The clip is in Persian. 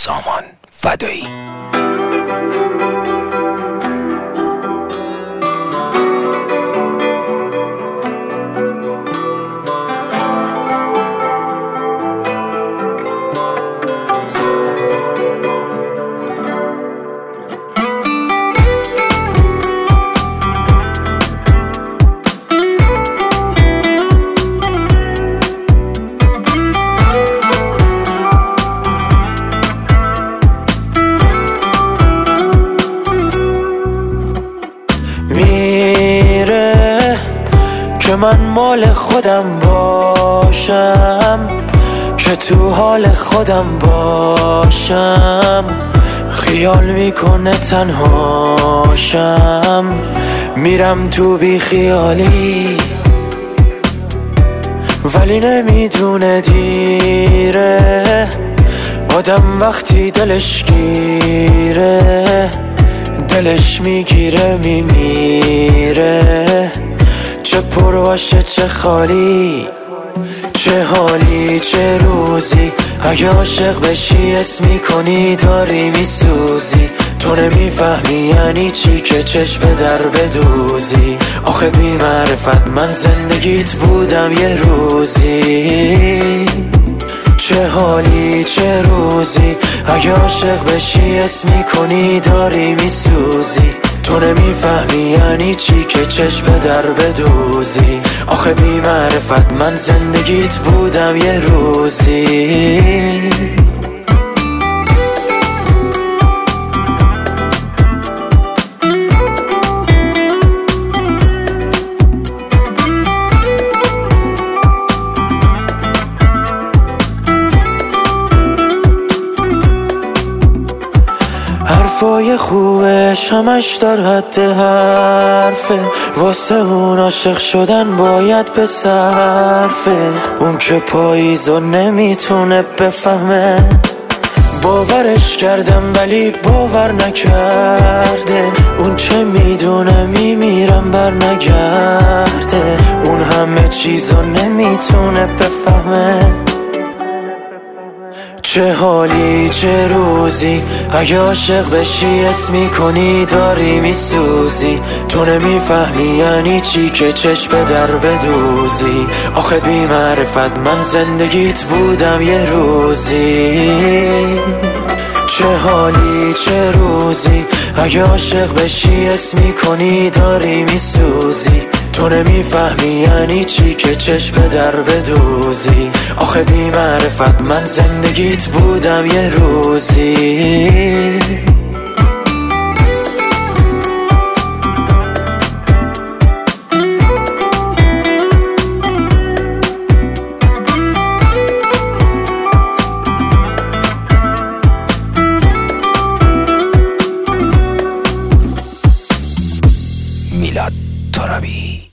سامان فدایی. میره که من مال خودم باشم، که تو حال خودم باشم. خیال میکنه تنهاشم، میرم تو بی خیالی، ولی نمیدونه دیره. آدم وقتی دلش گیره، دلش میگیره میمیره. چه پر باشه چه خالی، چه حالی چه روزی. اگه عاشق بشی اسم میکنی داری میسوزی. تو نمیفهمی یعنی چی که چشم در بدوزی. آخه بی معرفت من زندگیت بودم یه روزی. چه حالی چه روزی. اگه عاشق بشی اسم میکنی داری میسوزی. تو نمیفهمی یعنی چی که چشم در بدوزی. آخه بی معرفت من زندگیت بودم یه روزی. حرفای خوبش همش در حد حرفه، واسه اون عاشق شدن باید به صرفه. اون که پاییزو نمیتونه بفهمه، باورش کردم ولی باور نکرده. اون چه میدونه میمیرم بر نگرده. اون همه چیزو نمیتونه بفهمه. چه حالی چه روزی. اگه عاشق بشی اسم میکنی داری میسوزی. تو نمیفهمی یعنی چی که چشم در بدوزی. آخه بی معرفت من زندگیت بودم یه روزی. چه حالی چه روزی. اگه عاشق بشی اسم میکنی داری میسوزی. تو نمیفهمی یعنی چی که چشم در بدوزی. آخه بی معرفت من زندگیت بودم یه روزی. میلاد ترابی.